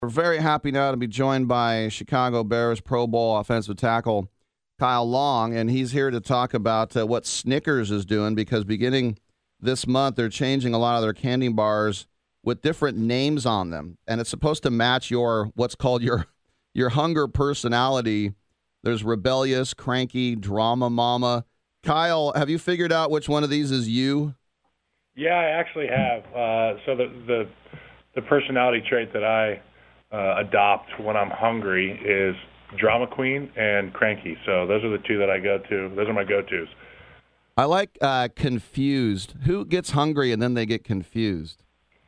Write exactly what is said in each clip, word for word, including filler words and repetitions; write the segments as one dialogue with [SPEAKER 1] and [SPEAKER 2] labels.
[SPEAKER 1] We're very happy now to be joined by Chicago Bears Pro Bowl offensive tackle Kyle Long, and he's here to talk about uh, what Snickers is doing, because beginning this month, they're changing a lot of their candy bars with different names on them, and it's supposed to match your what's called your your hunger personality. There's rebellious, cranky, drama mama. Kyle, have you figured out which one of these is you?
[SPEAKER 2] Yeah, I actually have. Uh, so the, the the personality trait that I uh, adopt when I'm hungry is drama queen and cranky. So those are the two that I go to. Those are my go-tos.
[SPEAKER 1] I like uh, confused. Who gets hungry and then they get confused?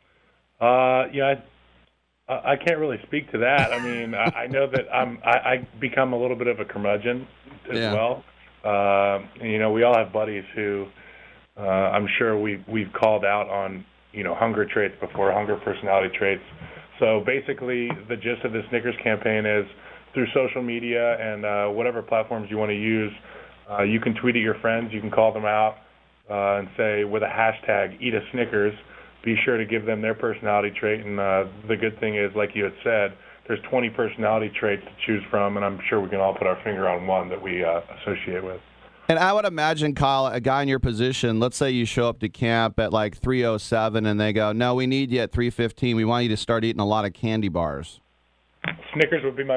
[SPEAKER 2] Uh, yeah, I, I can't really speak to that. I mean, I, I know that I'm I, I become a little bit of a curmudgeon as
[SPEAKER 1] Yeah.
[SPEAKER 2] well. Uh, and, you know, we all have buddies who uh, I'm sure we we've called out on, you know, hunger traits before, hunger personality traits. So basically, the gist of the Snickers campaign is through social media and uh, whatever platforms you want to use, uh, you can tweet at your friends, you can call them out uh, and say with a hashtag, eat a Snickers, be sure to give them their personality trait. And uh, the good thing is, like you had said, there's twenty personality traits to choose from, and I'm sure we can all put our finger on one that we uh, associate with.
[SPEAKER 1] And I would imagine, Kyle, a guy in your position, let's say you show up to camp at like three oh seven and they go, no, we need you at three fifteen. We want you to start eating a lot of candy bars.
[SPEAKER 2] Snickers would be my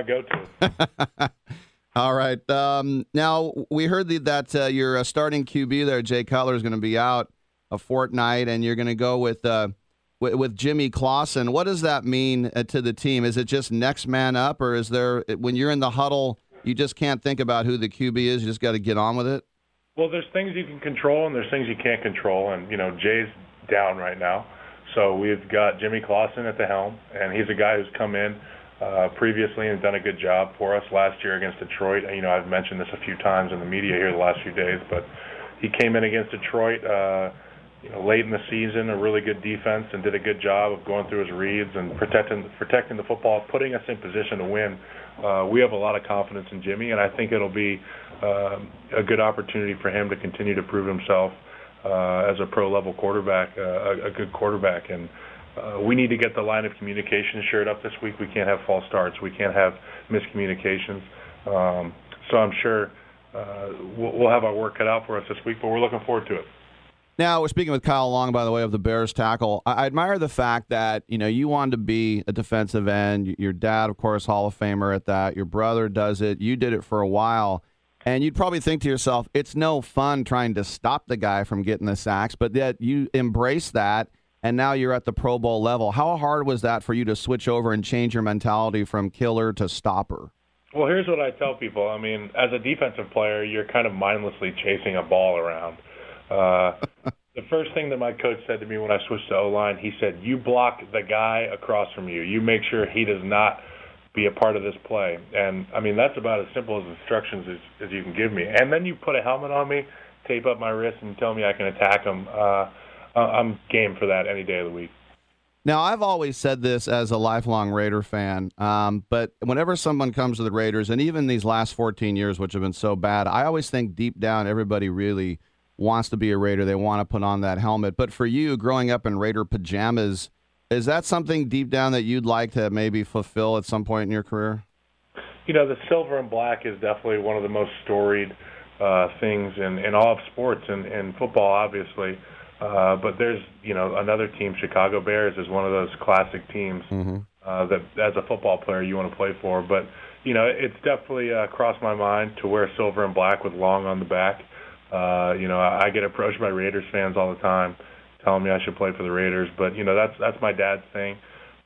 [SPEAKER 2] go-to.
[SPEAKER 1] All right. Um, now, we heard the, that uh, your uh, starting Q B there, Jay Cutler, is going to be out a fortnight, and you're going to go with, uh, with with Jimmy Clausen. What does that mean uh, to the team? Is it just next man up, or is there, when you're in the huddle, you just can't think about who the Q B is? You just got to get on with it?
[SPEAKER 2] Well, there's things you can control and there's things you can't control. And, you know, Jay's down right now. So we've got Jimmy Clausen at the helm, and he's a guy who's come in uh, previously and done a good job for us last year against Detroit. You know, I've mentioned this a few times in the media here the last few days, but he came in against Detroit uh, you know, late in the season, a really good defense, and did a good job of going through his reads and protecting protecting the football, putting us in position to win. Uh, we have a lot of confidence in Jimmy, and I think it'll be uh, a good opportunity for him to continue to prove himself uh, as a pro-level quarterback, uh, a, a good quarterback. And uh, we need to get the line of communication shored up this week. We can't have false starts. We can't have miscommunications. Um, so I'm sure uh, we'll, we'll have our work cut out for us this week, but we're looking forward to it.
[SPEAKER 1] Now, we're speaking with Kyle Long, by the way, of the Bears tackle. I, I admire the fact that, you know, you wanted to be a defensive end. Your dad, of course, Hall of Famer at that. Your brother does it. You did it for a while. And you'd probably think to yourself, it's no fun trying to stop the guy from getting the sacks, but yet you embrace that, and now you're at the Pro Bowl level. How hard was that for you to switch over and change your mentality from killer to stopper?
[SPEAKER 2] Well, here's what I tell people. I mean, as a defensive player, you're kind of mindlessly chasing a ball around. Uh, the first thing that my coach said to me when I switched to O-line, he said, you block the guy across from you. You make sure he does not be a part of this play. And, I mean, that's about as simple as instructions as, as you can give me. And then you put a helmet on me, tape up my wrist, and tell me I can attack him. Uh, I'm game for that any day of the week.
[SPEAKER 1] Now, I've always said this as a lifelong Raider fan, um, but whenever someone comes to the Raiders, and even these last fourteen years, which have been so bad, I always think deep down everybody really wants to be a Raider. They want to put on that helmet. But for you, growing up in Raider pajamas, is that something deep down that you'd like to maybe fulfill at some point in your career?
[SPEAKER 2] You know, the silver and black is definitely one of the most storied uh, things in, in all of sports, and, and football, obviously. Uh, but there's, you know, another team, Chicago Bears, is one of those classic teams mm-hmm. uh, that, as a football player, you want to play for. But, you know, it's definitely uh, crossed my mind to wear silver and black with long on the back. Uh, you know, I, I get approached by Raiders fans all the time telling me I should play for the Raiders. But, you know, that's that's my dad's thing.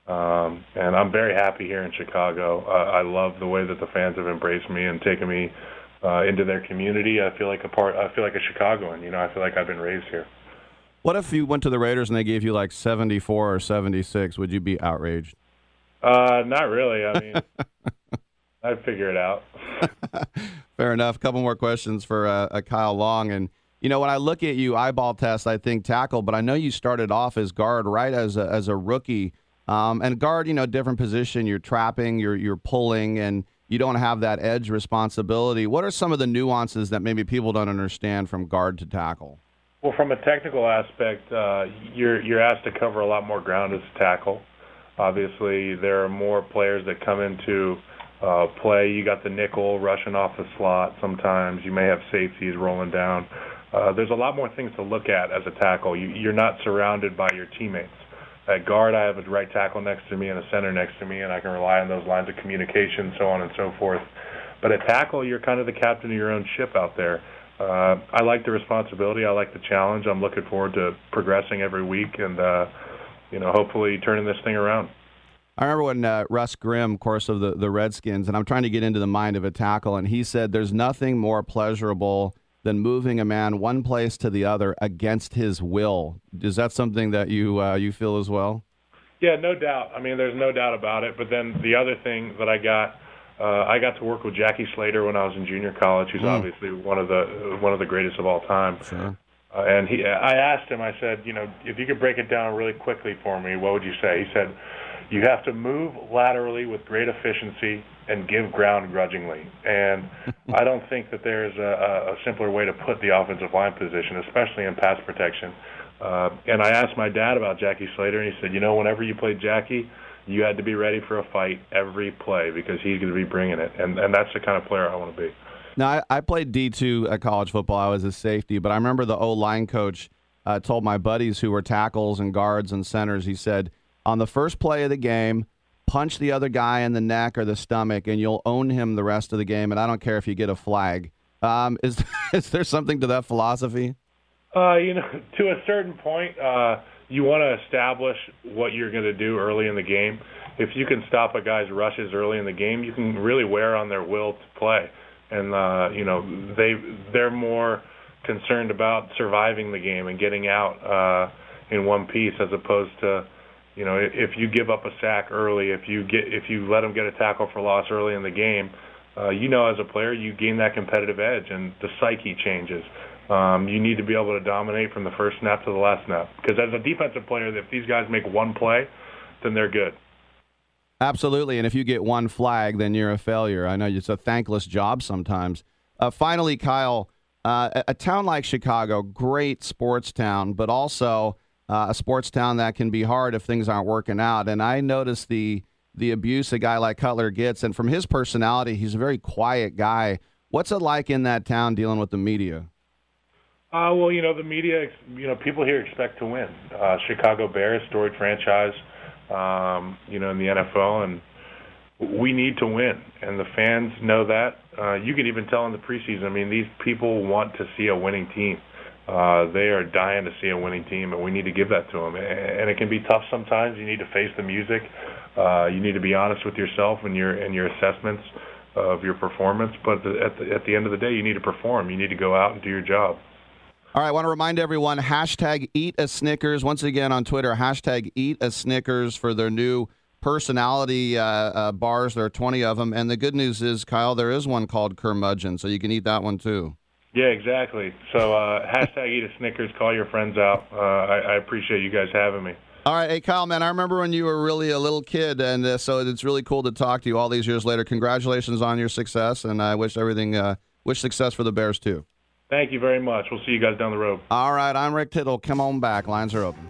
[SPEAKER 2] Um, and I'm very happy here in Chicago. Uh, I love the way that the fans have embraced me and taken me uh, into their community. I feel like a part. I feel like a Chicagoan. You know, I feel like I've been raised here.
[SPEAKER 1] What if you went to the Raiders and they gave you like seventy-four or seventy-six? Would you be outraged?
[SPEAKER 2] Uh, not really. I mean, I'd figure it out.
[SPEAKER 1] Fair enough. A couple more questions for uh, uh, Kyle Long. And, you know, when I look at you, eyeball test, I think tackle, but I know you started off as guard, right, as a, as a rookie. Um, and guard, you know, different position. You're trapping, you're you're pulling, and you don't have that edge responsibility. What are some of the nuances that maybe people don't understand from guard to tackle?
[SPEAKER 2] Well, from a technical aspect, uh, you're you're asked to cover a lot more ground as a tackle. Obviously, there are more players that come into uh, play. You got the nickel rushing off the slot sometimes. You may have safeties rolling down. Uh, there's a lot more things to look at as a tackle. You, you're not surrounded by your teammates. At guard, I have a right tackle next to me and a center next to me, and I can rely on those lines of communication, so on and so forth. But at tackle, you're kind of the captain of your own ship out there. Uh, I like the responsibility. I like the challenge. I'm looking forward to progressing every week and, uh, you know, hopefully turning this thing around.
[SPEAKER 1] I remember when uh, Russ Grimm, of course, of the, the Redskins, and I'm trying to get into the mind of a tackle, and he said there's nothing more pleasurable than moving a man one place to the other against his will. Is that something that you uh, you feel as well?
[SPEAKER 2] Yeah, no doubt. I mean, there's no doubt about it. But then the other thing that I got, uh, I got to work with Jackie Slater when I was in junior college, who's mm. obviously one of the one of the greatest of all time.
[SPEAKER 1] Sure.
[SPEAKER 2] Uh, and he, I asked him, I said, you know, if you could break it down really quickly for me, what would you say? He said, you have to move laterally with great efficiency and give ground grudgingly. And I don't think that there's a, a simpler way to put the offensive line position, especially in pass protection. Uh, and I asked my dad about Jackie Slater, and he said, you know, whenever you played Jackie, you had to be ready for a fight every play because he's going to be bringing it. And, and that's the kind of player I want to be.
[SPEAKER 1] Now, I, I played D two at college football. I was a safety, but I remember the O-line coach uh, told my buddies who were tackles and guards and centers, he said, on the first play of the game, punch the other guy in the neck or the stomach, and you'll own him the rest of the game, and I don't care if you get a flag. Um, is, is there something to that philosophy?
[SPEAKER 2] Uh, you know, to a certain point, uh, you want to establish what you're going to do early in the game. If you can stop a guy's rushes early in the game, you can really wear on their will to play. And, uh, you know, they, they're more concerned about surviving the game and getting out uh, in one piece as opposed to, you know, if you give up a sack early, if you get if you let them get a tackle for loss early in the game, uh, you know, as a player, you gain that competitive edge, and the psyche changes. Um, you need to be able to dominate from the first snap to the last snap. Because as a defensive player, if these guys make one play, then they're good.
[SPEAKER 1] Absolutely, and if you get one flag, then you're a failure. I know it's a thankless job sometimes. Uh, finally, Kyle, uh, a, a town like Chicago, great sports town, but also Uh, a sports town that can be hard if things aren't working out. And I noticed the the abuse a guy like Cutler gets. And from his personality, he's a very quiet guy. What's it like in that town dealing with the media?
[SPEAKER 2] Uh, well, you know, the media, you know, people here expect to win. Uh, Chicago Bears, storied franchise, um, you know, in the N F L. And we need to win. And the fans know that. Uh, you can even tell in the preseason. I mean, these people want to see a winning team. Uh, they are dying to see a winning team, and we need to give that to them. And it can be tough sometimes. You need to face the music. Uh, you need to be honest with yourself and your and your assessments of your performance. But at the, at the end of the day, you need to perform. You need to go out and do your job.
[SPEAKER 1] All right, I want to remind everyone, hashtag Eat a Snickers. Once again on Twitter, hashtag Eat a Snickers for their new personality uh, uh, bars. There are twenty of them. And the good news is, Kyle, there is one called Curmudgeon, so you can eat that one too.
[SPEAKER 2] Yeah, exactly. So uh, hashtag Eat a Snickers. Call your friends out. Uh, I, I appreciate you guys having me.
[SPEAKER 1] All right. Hey, Kyle, man, I remember when you were really a little kid, and uh, so it's really cool to talk to you all these years later. Congratulations on your success, and I wish everything, uh, wish success for the Bears, too.
[SPEAKER 2] Thank you very much. We'll see you guys down the road.
[SPEAKER 1] All right. I'm Rick Tittle. Come on back. Lines are open.